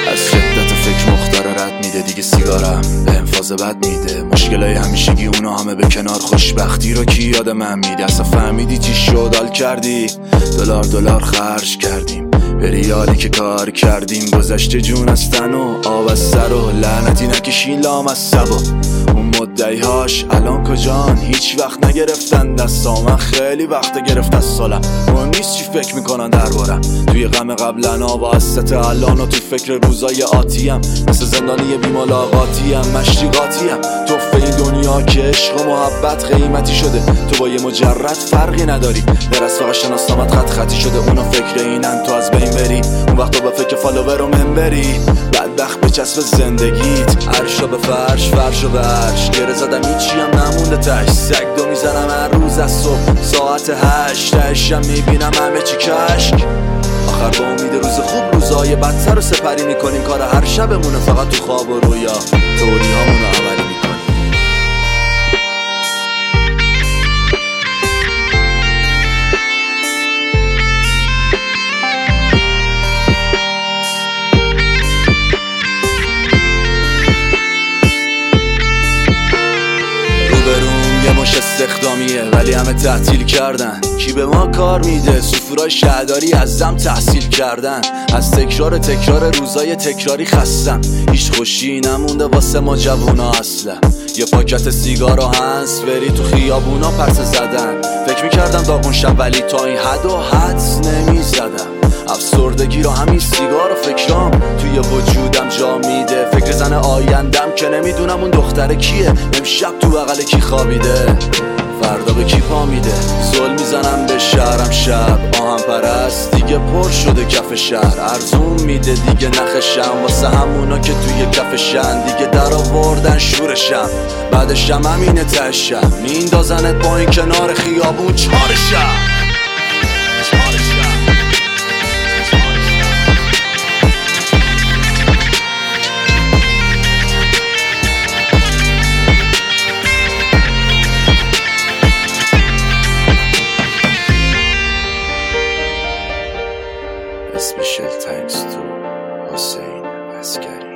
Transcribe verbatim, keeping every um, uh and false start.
از شدت فکر مختار رد میده دیگه سیگارم به انفاز بد میده. مشکلای همیشگی اونا همه به کنار، خوشبختی رو کی یاد من میده؟ اصلا فهمیدی چی شد حال کردی؟ دلار دلار خرج کردیم به ریالی که کار کردیم. گذشته جون از تن و آب از سر و لعنتی نکشین لام از سبا. اون مدعی هاش الان کجان؟ هیچ وقت نگرفتن دستا. من خیلی وقت گرفت از سالم، مهم نیست چی فکر میکنن دربارم. توی غم قبلنا با حسرت الان و تو فکر روزای آتیم. مثل زندانی بی ملاقاتیم، مشتی قاتیم. توفه این دنیا که عشق و محبت قیمتی شده. تو با یه مجرد فرقی نداری، در از فقط شناسنامت خط خطی شده. اونا فکر اینن تو از بین بری، اون وقتا با فکر فالوور و منبری. بدبخت به چسب زندگیت، عرشا به فرش فرشا به عرش. گره زدم هیچی هم نمونده تش، سگ دو میزنم هر روز از صبح ساعت هشت. تشم میبینم همه چی کشک، آخر با امید روز خوب روزای بدتر رو سپری میکنیم. کار هر شبمونه فقط تو خواب و رویا، توری هامونو عملی میکنیم. یه مش استخدامیه ولی همه تعطیل کردن. کی به ما کار میده؟ سفورای شهرداری از دم تحصیل کردن. از تکرار تکرار روزای تکراری خستم، هیچ خوشی نمونده واسه ما جوونا اصلا. یه پاکت سیگار و هنس بری تو خیابونا پرسه زدن. فکر میکردم داغون شب ولی تا این حد و حدس نمیزدم. افسردگی رو همین سیگار و فکرام توی وجودم جا میده. فکر زن آیندم که نمیدونم اون دختره کیه. امشب تو بغل کی خوابیده، فردا به کی پا میده. زل میزنم به شهرم شب، آهم پرست دیگه پر شده کف شهر. ارزون میده دیگه نخشم واسه همونا که توی کفشن. دیگه در آوردن شورشم، بعدشم همینه تشم. میندازنت با این کنار خیابون چارشم. Special thanks to Hussein Askari.